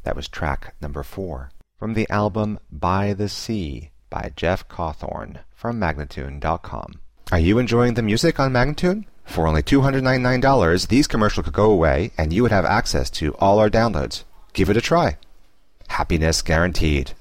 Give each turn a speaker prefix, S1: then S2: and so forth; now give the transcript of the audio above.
S1: That was track number 4 from the album By the Sea by Jeff Cawthorne from Magnatune.com. Are you enjoying the music on Magnatune? For only $299, these commercials could go away and you would have access to all our downloads. Give it a try. Happiness guaranteed.